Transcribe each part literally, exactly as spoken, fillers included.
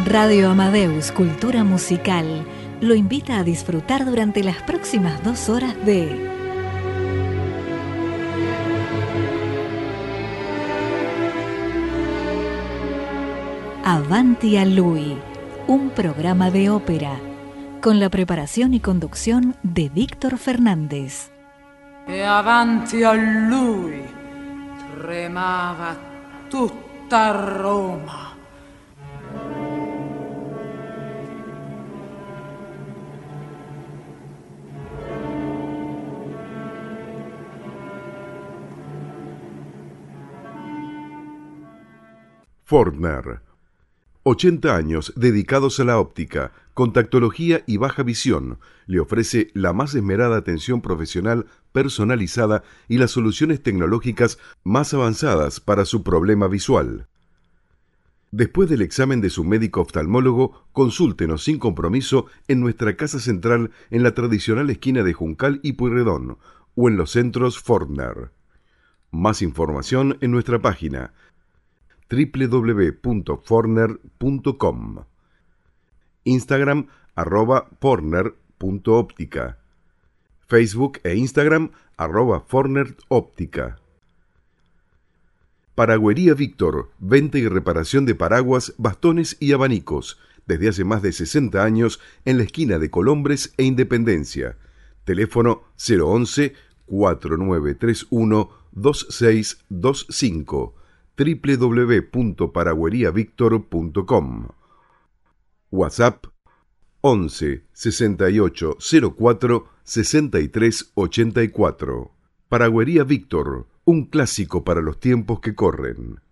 Radio Amadeus Cultura Musical lo invita a disfrutar durante las próximas dos horas de Avanti a Lui, un programa de ópera, con la preparación y conducción de Víctor Fernández. E avanti a lui tremava tutta Roma. Fortner. ochenta años dedicados a la óptica, contactología y baja visión. Le ofrece la más esmerada atención profesional personalizada y las soluciones tecnológicas más avanzadas para su problema visual. Después del examen de su médico oftalmólogo, consúltenos sin compromiso en nuestra casa central en la tradicional esquina de Juncal y Pueyrredón o en los centros Fortner. Más información en nuestra página doble u doble u doble u punto fortner punto com, Instagram arroba fortner punto óptica, Facebook e Instagram arroba fortner óptica. Paragüería Víctor, venta y reparación de paraguas, bastones y abanicos, desde hace más de sesenta años en la esquina de Colombres e Independencia. Teléfono cero once, cuatro nueve tres uno, dos seis dos cinco. doble u doble u doble u punto paragüería víctor punto com. WhatsApp once, sesenta y ocho, cero cuatro, sesenta y tres ochenta y cuatro. Paragüería Víctor, un clásico para los tiempos que corren.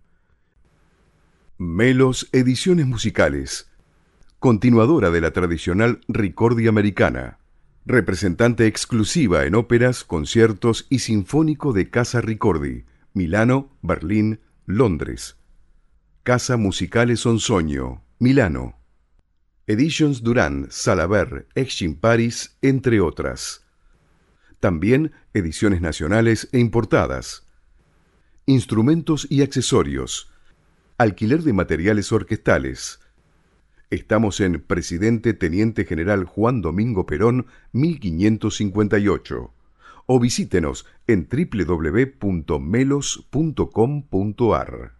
Melos Ediciones Musicales, continuadora de la tradicional Ricordi Americana, representante exclusiva en óperas, conciertos y sinfónico de Casa Ricordi, Milano, Berlín, Londres. Casa Musicale Sonsoño, Milano. Editions Durán, Salaber, Exim Paris, entre otras. También ediciones nacionales e importadas. Instrumentos y accesorios. Alquiler de materiales orquestales. Estamos en Presidente Teniente General Juan Domingo Perón, mil quinientos cincuenta y ocho. O visítenos en doble u doble u doble u punto melos punto com punto ar.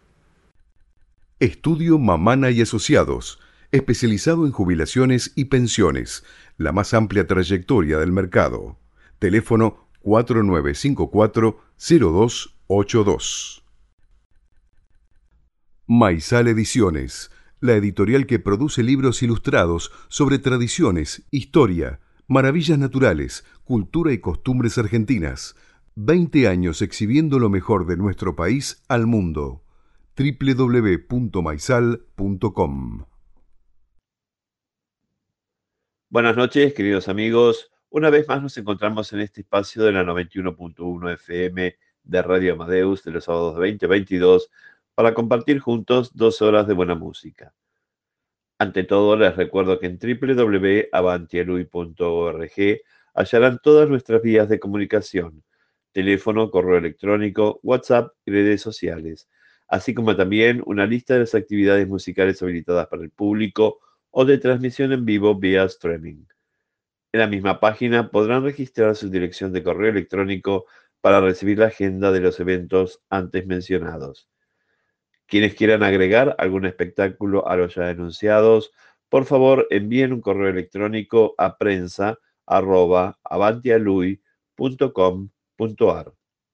Estudio Mamana y Asociados, especializado en jubilaciones y pensiones, la más amplia trayectoria del mercado. Teléfono cuatro nueve cinco cuatro, cero dos ocho dos. Maizal Ediciones, la editorial que produce libros ilustrados sobre tradiciones, historia, maravillas naturales, cultura y costumbres argentinas. veinte años exhibiendo lo mejor de nuestro país al mundo. doble u doble u doble u punto maizal punto com. Buenas noches, queridos amigos. Una vez más nos encontramos en este espacio de la noventa y uno punto uno F M de Radio Amadeus de los sábados de veinte a veintidós para compartir juntos dos horas de buena música. Ante todo, les recuerdo que en doble u doble u doble u punto avanti a lui punto org hallarán todas nuestras vías de comunicación, teléfono, correo electrónico, WhatsApp y redes sociales, así como también una lista de las actividades musicales habilitadas para el público o de transmisión en vivo vía streaming. En la misma página podrán registrar su dirección de correo electrónico para recibir la agenda de los eventos antes mencionados. Quienes quieran agregar algún espectáculo a los ya anunciados, por favor envíen un correo electrónico a prensa arroba avantialui punto com punto ar.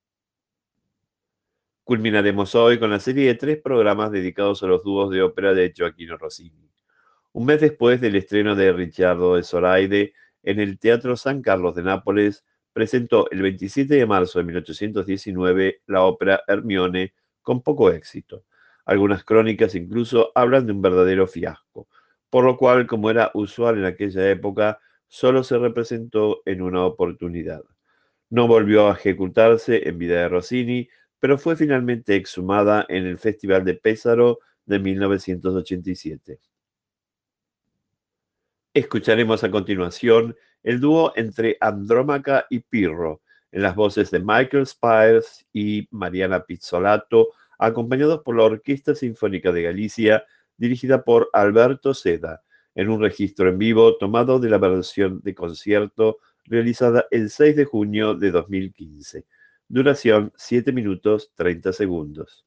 Culminaremos hoy con la serie de tres programas dedicados a los dúos de ópera de Gioachino Rossini. Un mes después del estreno de Ricciardo de Zoraide en el Teatro San Carlos de Nápoles, presentó el veintisiete de marzo de mil ochocientos diecinueve la ópera Hermione con poco éxito. Algunas crónicas incluso hablan de un verdadero fiasco, por lo cual, como era usual en aquella época, solo se representó en una oportunidad. No volvió a ejecutarse en vida de Rossini, pero fue finalmente exhumada en el Festival de Pesaro de mil novecientos ochenta y siete. Escucharemos a continuación el dúo entre Andrómaca y Pirro, en las voces de Michael Spires y Mariana Pizzolato, acompañados por la Orquesta Sinfónica de Galicia, dirigida por Alberto Seda, en un registro en vivo tomado de la versión de concierto realizada el seis de junio de dos mil quince. Duración siete minutos treinta segundos.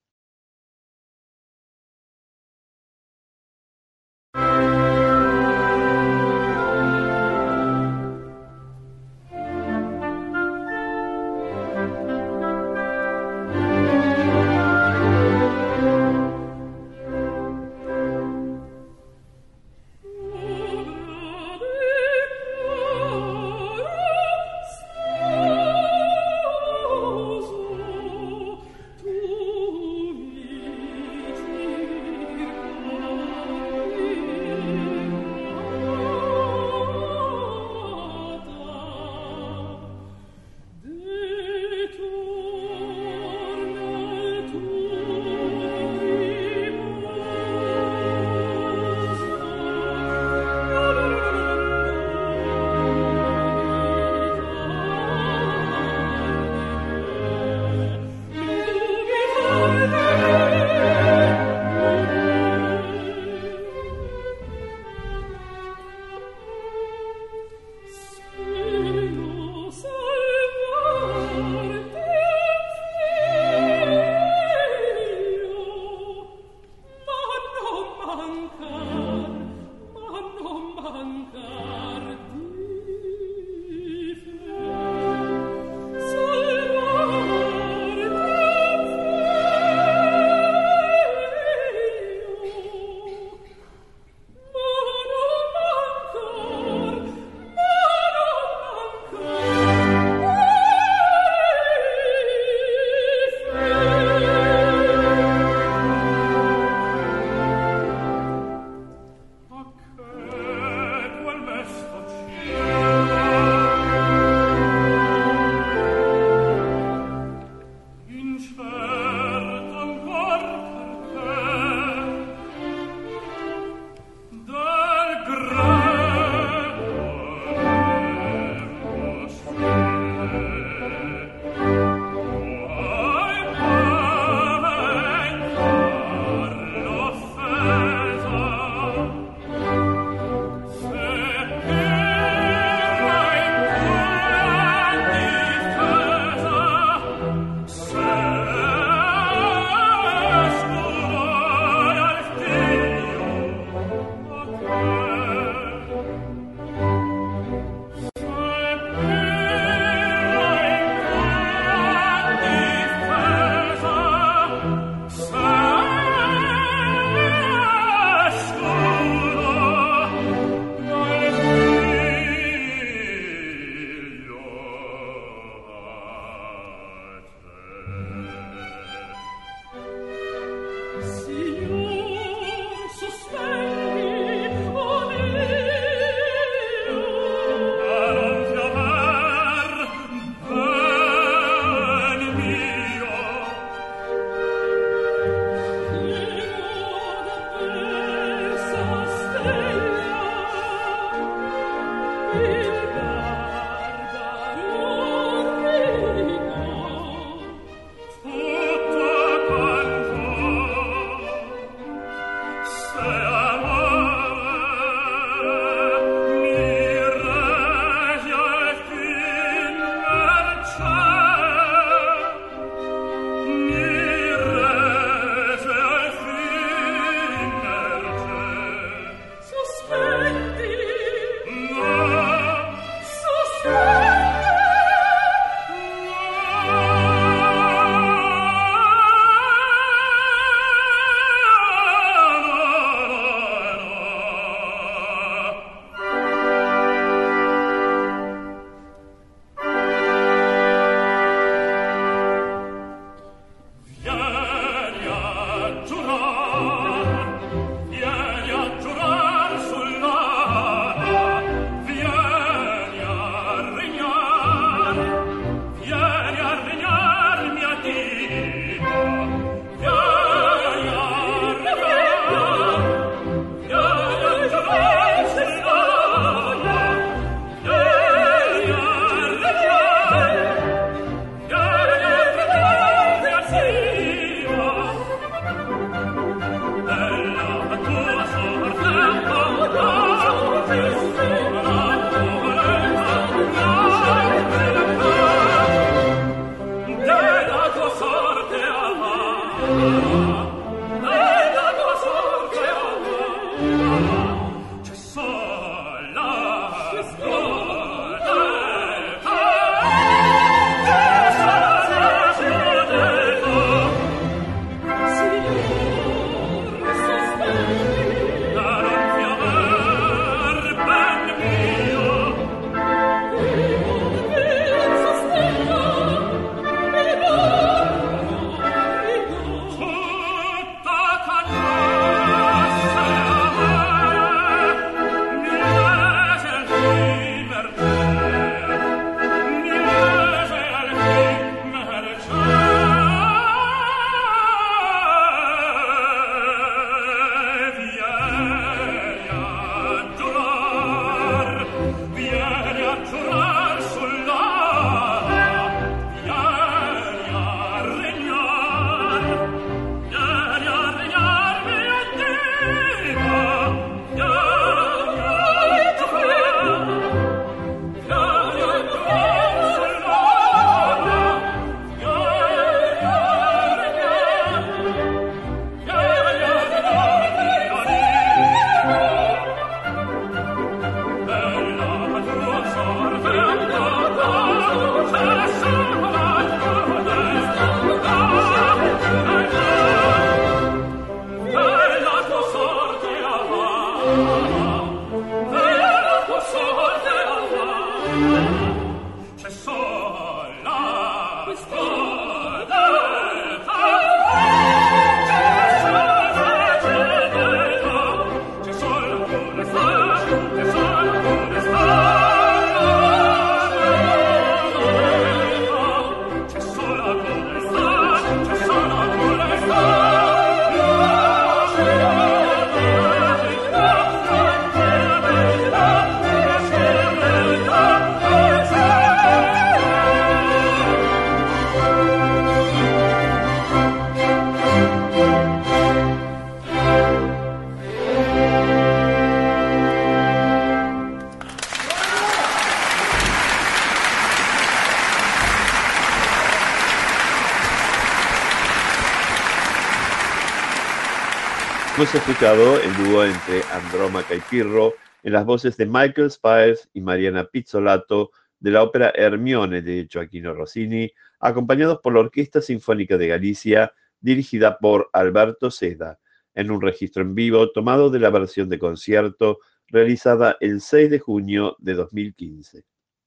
Hemos escuchado el dúo entre Andrómaca y Pirro en las voces de Michael Spiers y Mariana Pizzolato de la ópera Hermione de Gioachino Rossini, acompañados por la Orquesta Sinfónica de Galicia, dirigida por Alberto Seda, en un registro en vivo tomado de la versión de concierto realizada el seis de junio de dos mil quince.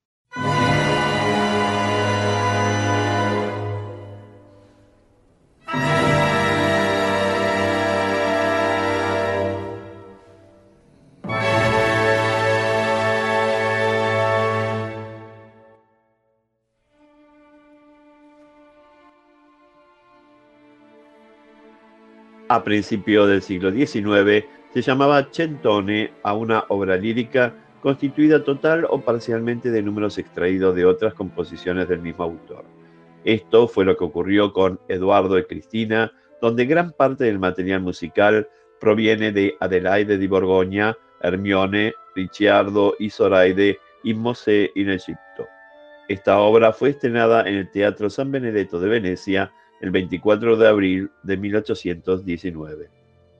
A principios del siglo diecinueve se llamaba Centone a una obra lírica constituida total o parcialmente de números extraídos de otras composiciones del mismo autor. Esto fue lo que ocurrió con Eduardo e Cristina, donde gran parte del material musical proviene de Adelaide di Borgoña, Hermione, Ricciardo y Zoraide y Mosè in Egipto. Esta obra fue estrenada en el Teatro San Benedetto de Venecia el veinticuatro de abril de mil ochocientos diecinueve.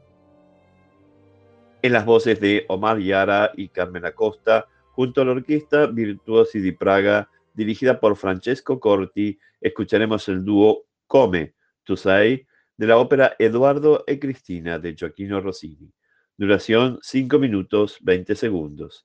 En las voces de Omar Yara y Carmen Acosta, junto a la Orquesta Virtuosi di Praga, dirigida por Francesco Corti, escucharemos el dúo Come, tu sei, de la ópera Eduardo e Cristina de Gioachino Rossini. Duración cinco minutos veinte segundos.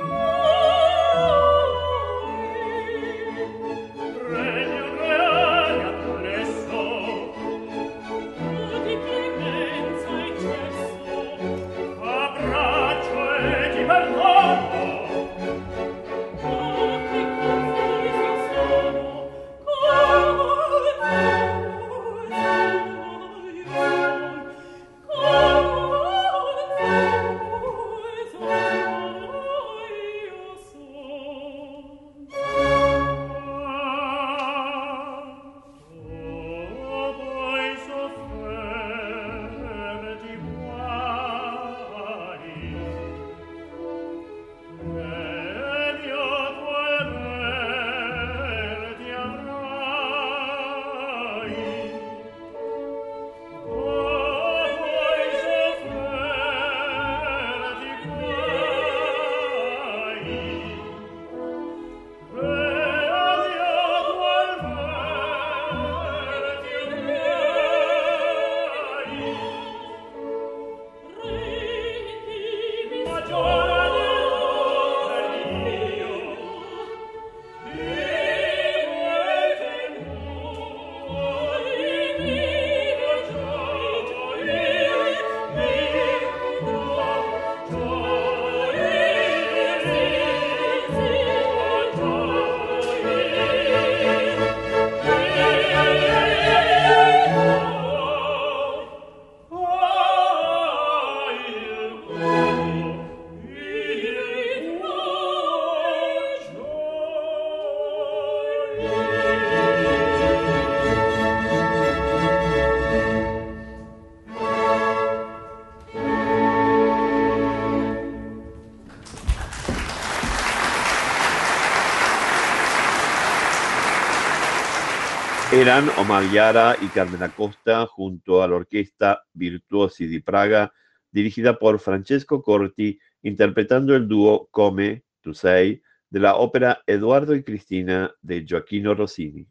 Eran Omar Yara y Carmen Acosta junto a la orquesta Virtuosi di Praga, dirigida por Francesco Corti, interpretando el dúo Come tu sei de la ópera Eduardo y Cristina de Gioachino Rossini.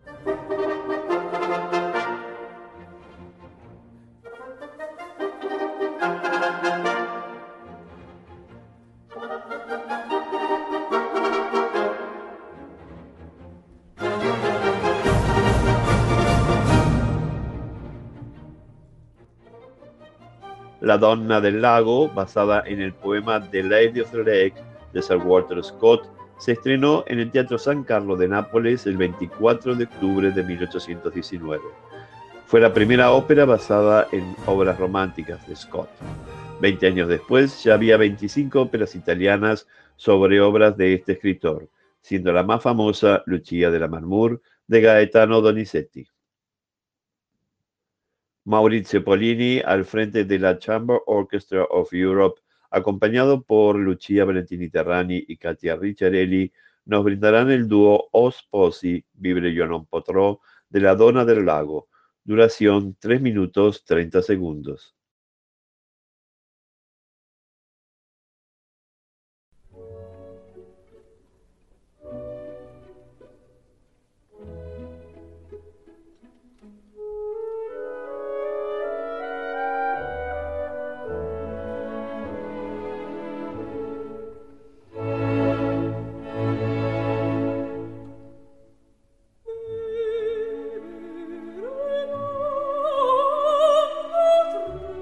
La Donna del Lago, basada en el poema The Lady of the Lake de Sir Walter Scott, se estrenó en el Teatro San Carlo de Nápoles el veinticuatro de octubre de mil ochocientos diecinueve. Fue la primera ópera basada en obras románticas de Scott. Veinte años después ya había veinticinco óperas italianas sobre obras de este escritor, siendo la más famosa Lucia de Lammermoor de Gaetano Donizetti. Maurizio Pollini al frente de la Chamber Orchestra of Europe, acompañado por Lucia Valentini-Terrani y Katia Ricciarelli, nos brindarán el dúo O Sposi, Vivere io non potrò, de la Donna del Lago, duración tres minutos treinta segundos. Thank you.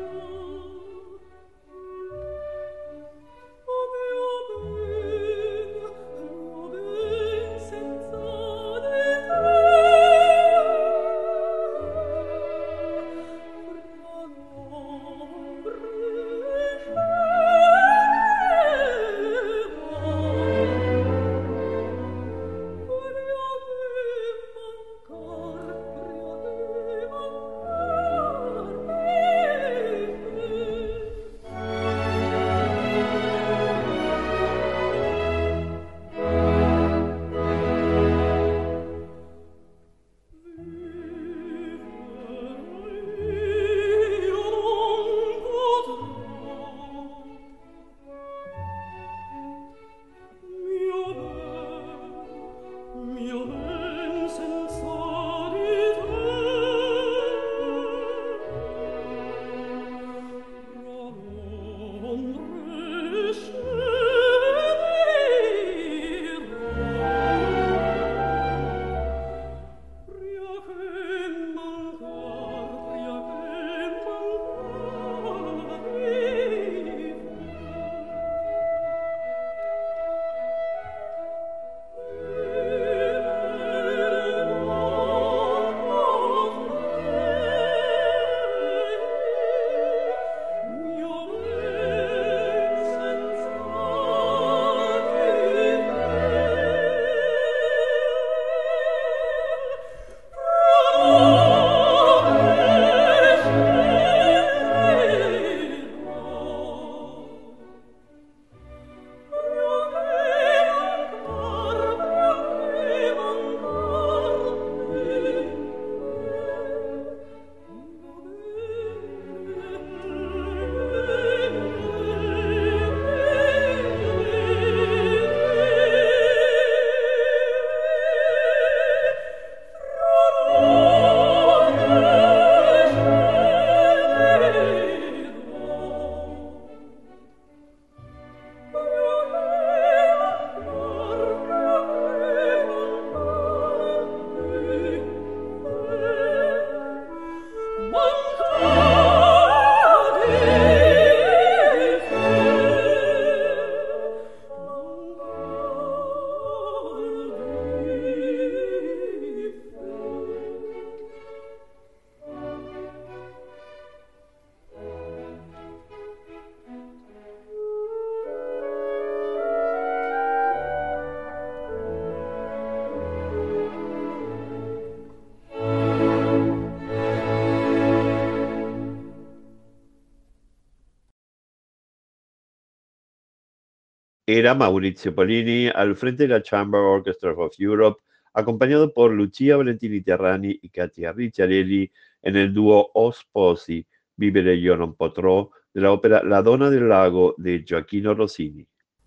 Era Maurizio Pollini al frente de la Chamber Orchestra of Europe, acompañado por Lucia Valentini Terrani y Katia Ricciarelli en el dúo O Sposi, Vivere io non potrò, de la ópera La Donna del Lago de Gioacchino Rossini.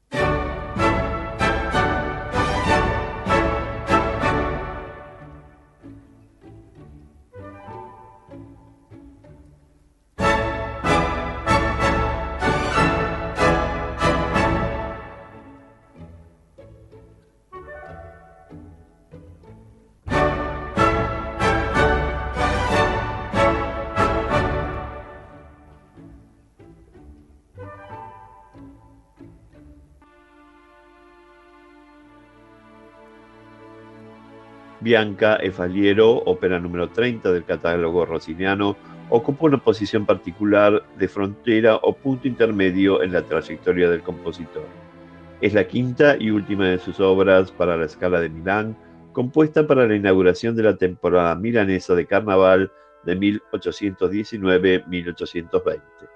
Bianca e Faliero, ópera número treinta del catálogo rossiniano, ocupa una posición particular de frontera o punto intermedio en la trayectoria del compositor. Es la quinta y última de sus obras para la Scala de Milán, compuesta para la inauguración de la temporada milanesa de carnaval de mil ochocientos diecinueve a mil ochocientos veinte.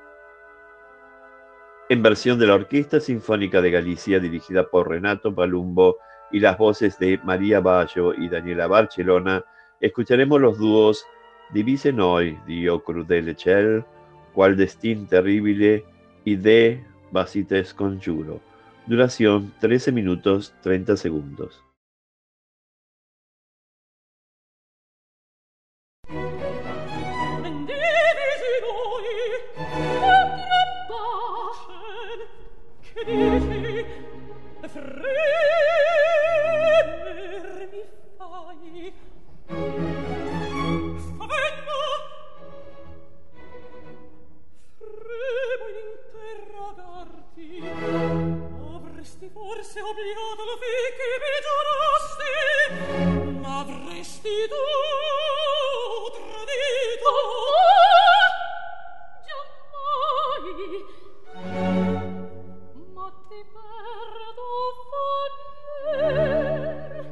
En versión de la Orquesta Sinfónica de Galicia, dirigida por Renato Palumbo, y las voces de María Baggio y Daniela Barcellona, escucharemos los dúos Divise noi, Dio crudele ciel, Qual destin terribile y De Basites conjuro. Duración trece minutos treinta segundos. Forse obbligato lo fi che mi giurasti, ma avresti tu tradito. Oh, giammai, ma ti perdo voler.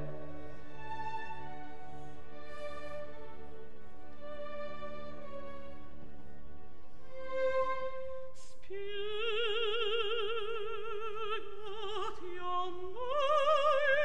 Spiegati a me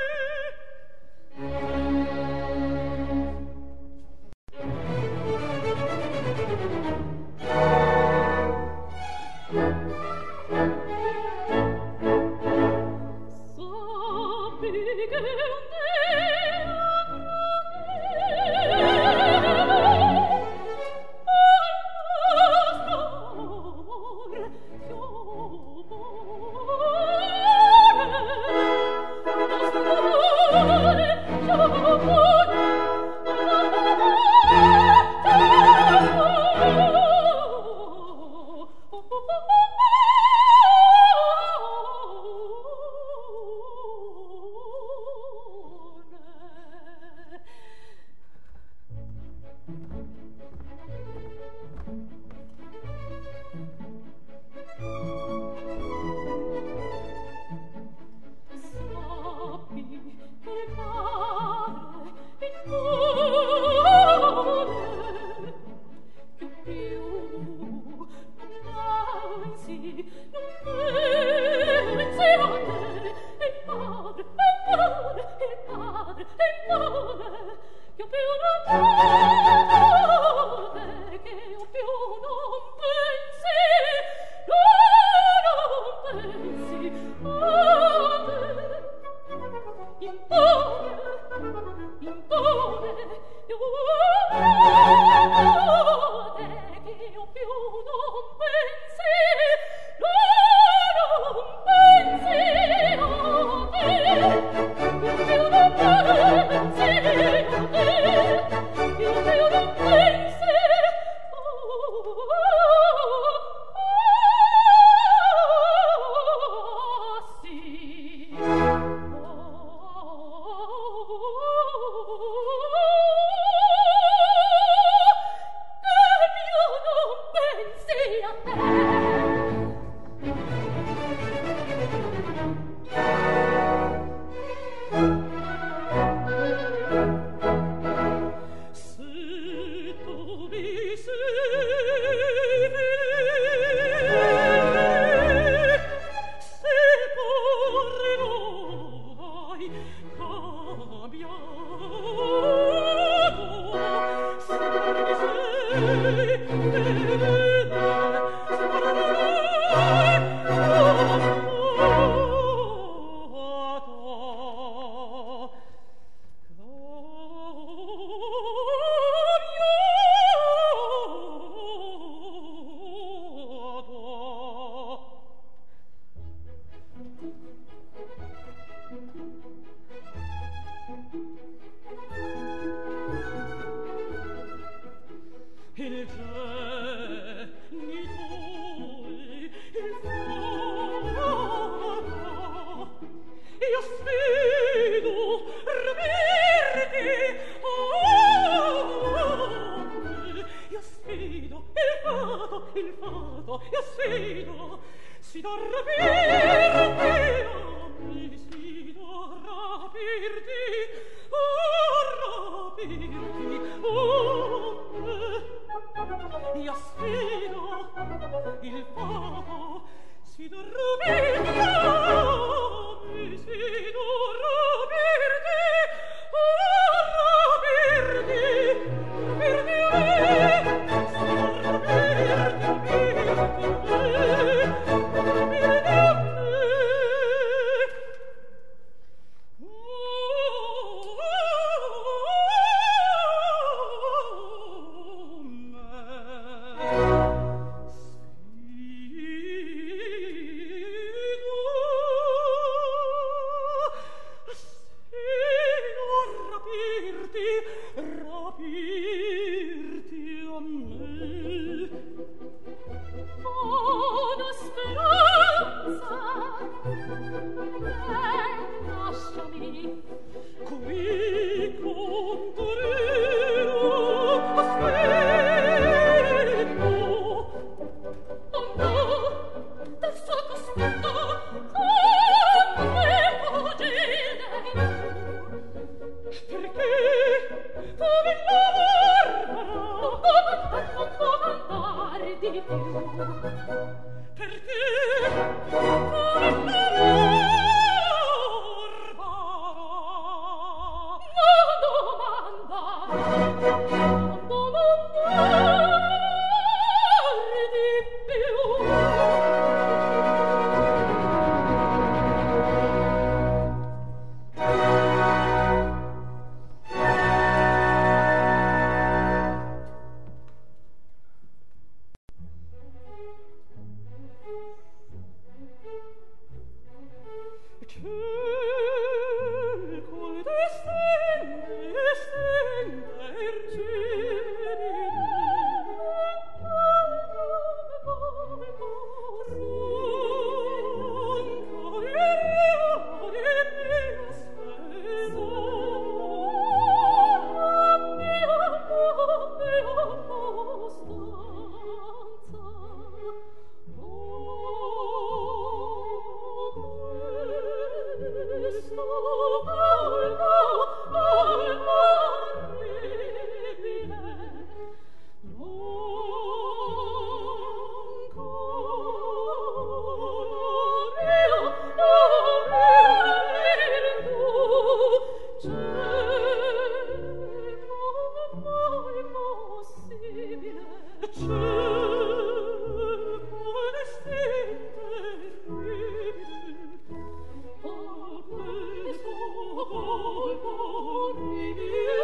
Oh,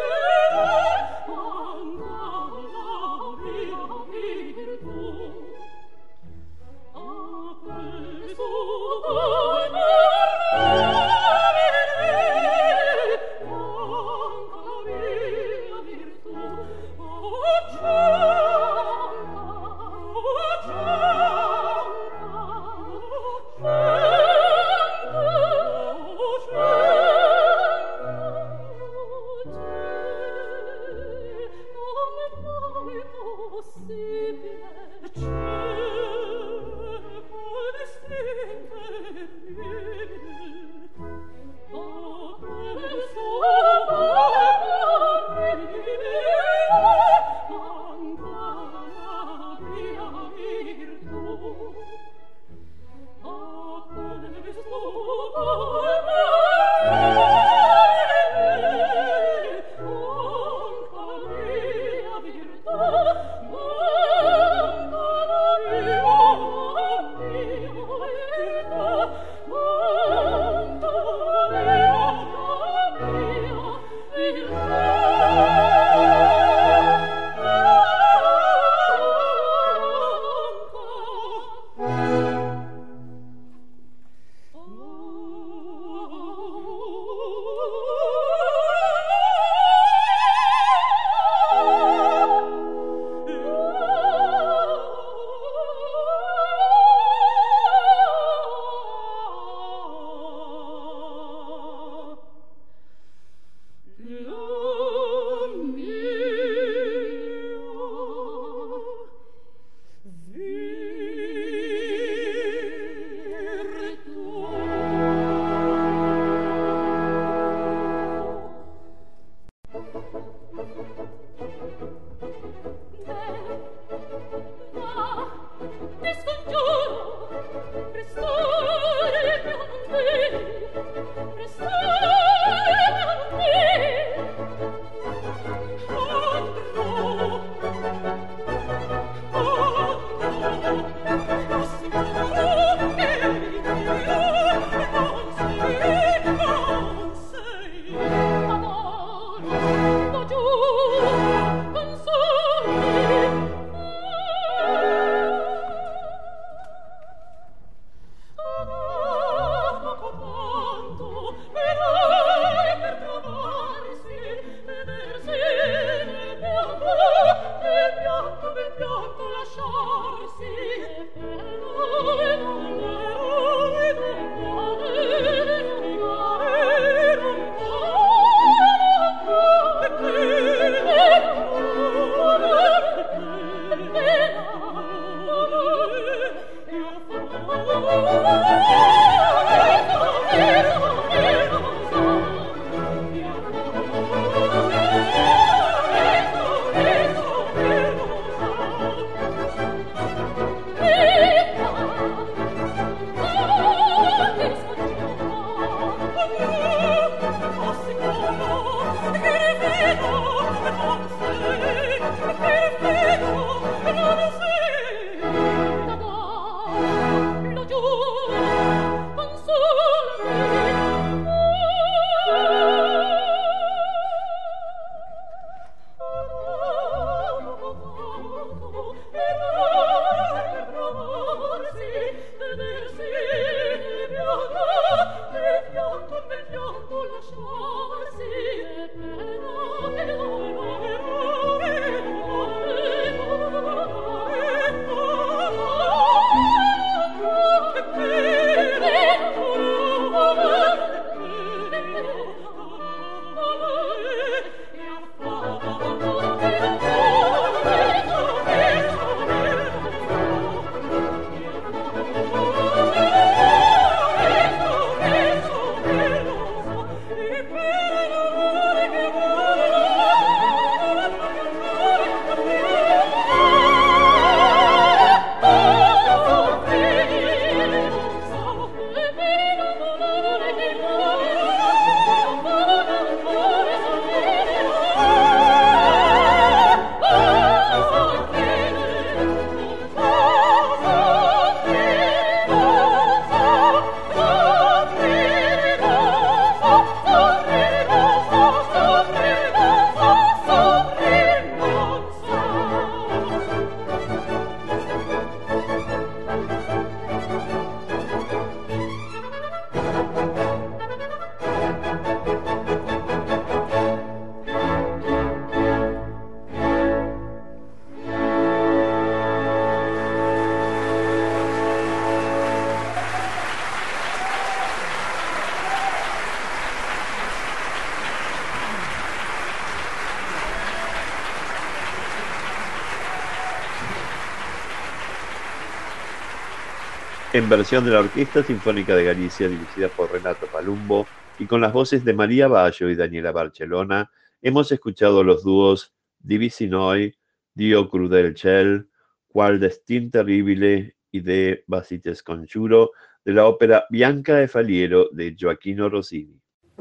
En versión de la Orquesta Sinfónica de Galicia, dirigida por Renato Palumbo, y con las voces de María Bayo y Daniela Barcellona, hemos escuchado los dúos Divisi Noi, Dio Crudel Ciel, Qual Destin Terribile y De Bassites Conjuro, de la ópera Bianca e Faliero de Gioacchino Rossini.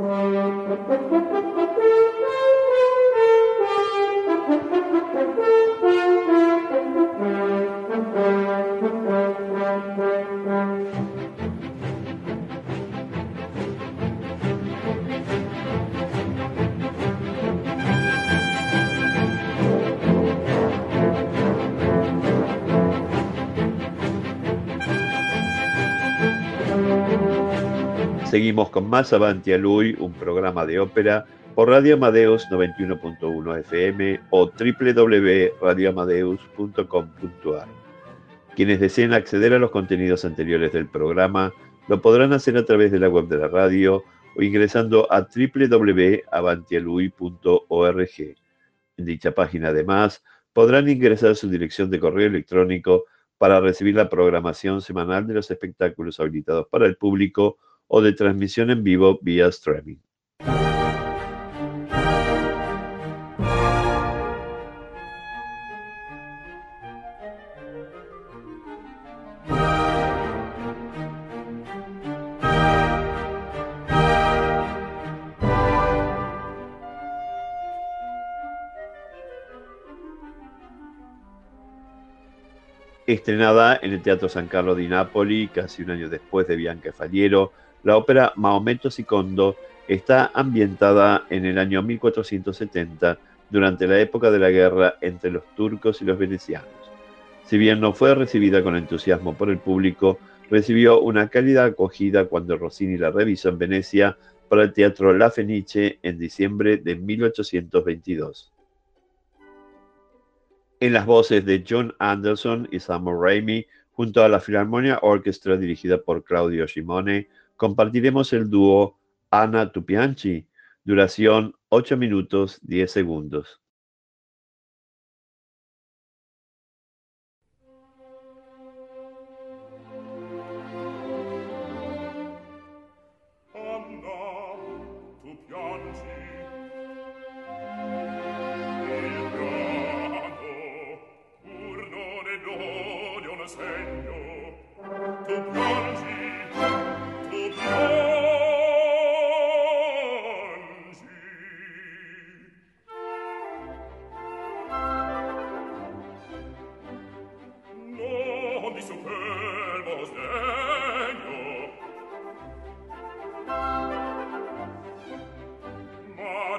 Seguimos con más Avanti a Lui, un programa de ópera por Radio Amadeus noventa y uno punto uno F M o doble u doble u doble u punto radio amadeus punto com punto a r. Quienes deseen acceder a los contenidos anteriores del programa lo podrán hacer a través de la web de la radio o ingresando a doble u doble u doble u punto avantialui punto org. En dicha página, además, podrán ingresar su dirección de correo electrónico para recibir la programación semanal de los espectáculos habilitados para el público o de transmisión en vivo vía streaming. Estrenada en el Teatro San Carlo di Napoli casi un año después de Bianca e Faliero, la ópera Maometto secondo está ambientada en el año mil cuatrocientos setenta, durante la época de la guerra entre los turcos y los venecianos. Si bien no fue recibida con entusiasmo por el público, recibió una cálida acogida cuando Rossini la revisó en Venecia para el Teatro La Fenice en diciembre de mil ochocientos veintidós. En las voces de John Anderson y Sam Raimi, junto a la Philharmonia Orchestra dirigida por Claudio Simone, compartiremos el dúo Anna tu pianchi, duración ocho minutos diez segundos. Ma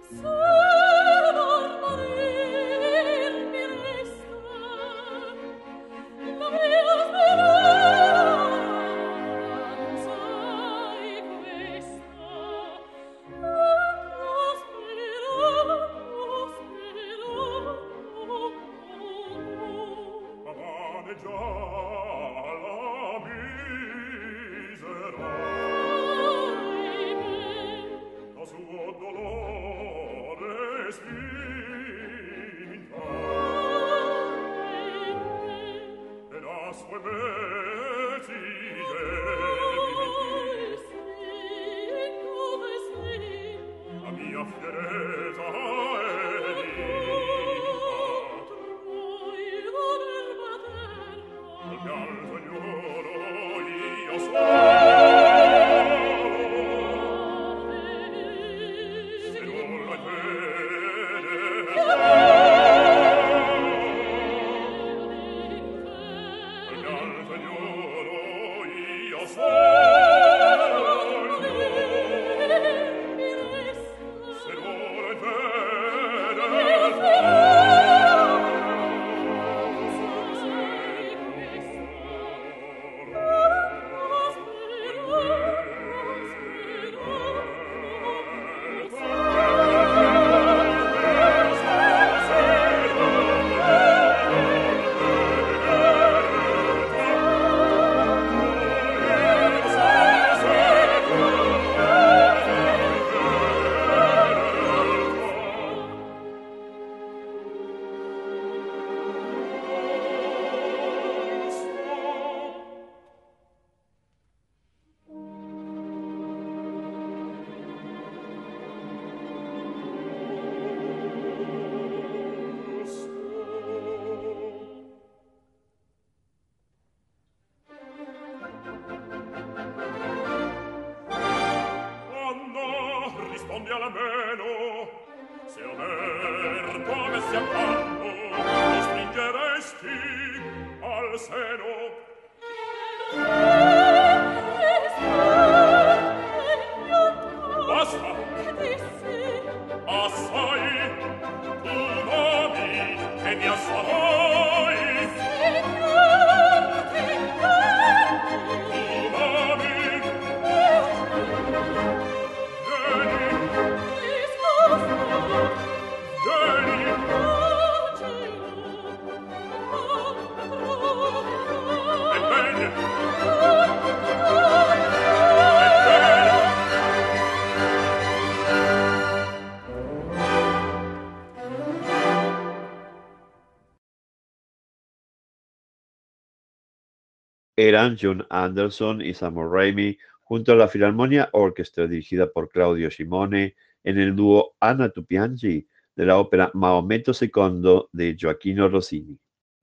Eran John Anderson y Sam Raimi junto a la Philharmonia Orchestra dirigida por Claudio Simone en el dúo Anna tu piangi de la ópera Maometto secondo de Gioachino Rossini.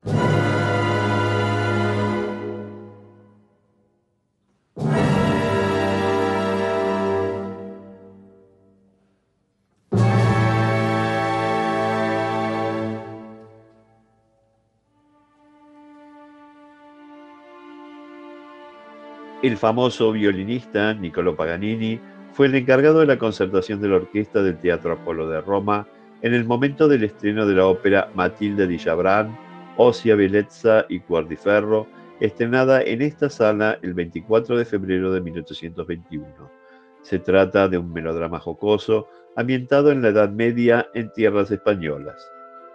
El famoso violinista Niccolò Paganini fue el encargado de la concertación de la orquesta del Teatro Apolo de Roma en el momento del estreno de la ópera Matilda di Gibran, Osia, Bellezza y Cuor di Ferro, estrenada en esta sala el veinticuatro de febrero de mil ochocientos veintiuno. Se trata de un melodrama jocoso ambientado en la Edad Media en tierras españolas.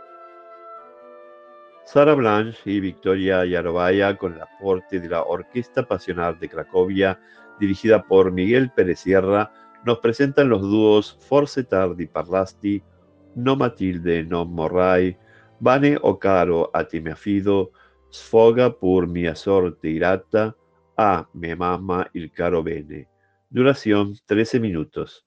Sara Blanche y Victoria Yarovaya, con el aporte de la Orquesta Pasional de Cracovia, dirigida por Miguel Pérez Sierra, nos presentan los dúos Forse tardi parlasti, No Matilde non morrai, Vane o caro a ti me affido, Sfoga pur mia sorte irata, A me mamma il caro bene. Duración trece minutos.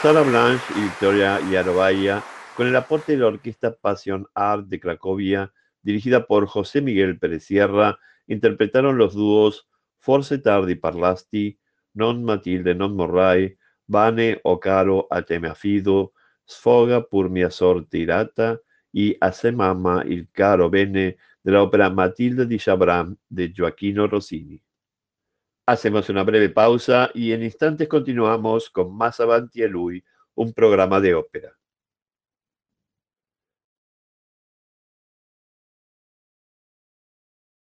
Sara Blanche y Victoria Yarovaya, con el aporte de la Orquesta Passion Art de Cracovia, dirigida por José Miguel Pérez Sierra, interpretaron los dúos Forse tardi parlasti, Non Matilde non morrai, Vane o caro a te me affido, Sfoga pur mia sorte irata y Hace mamma il caro bene de la ópera Matilde di Chabram de Gioacchino Rossini. Hacemos una breve pausa y en instantes continuamos con Más avanti a lui, un programa de ópera.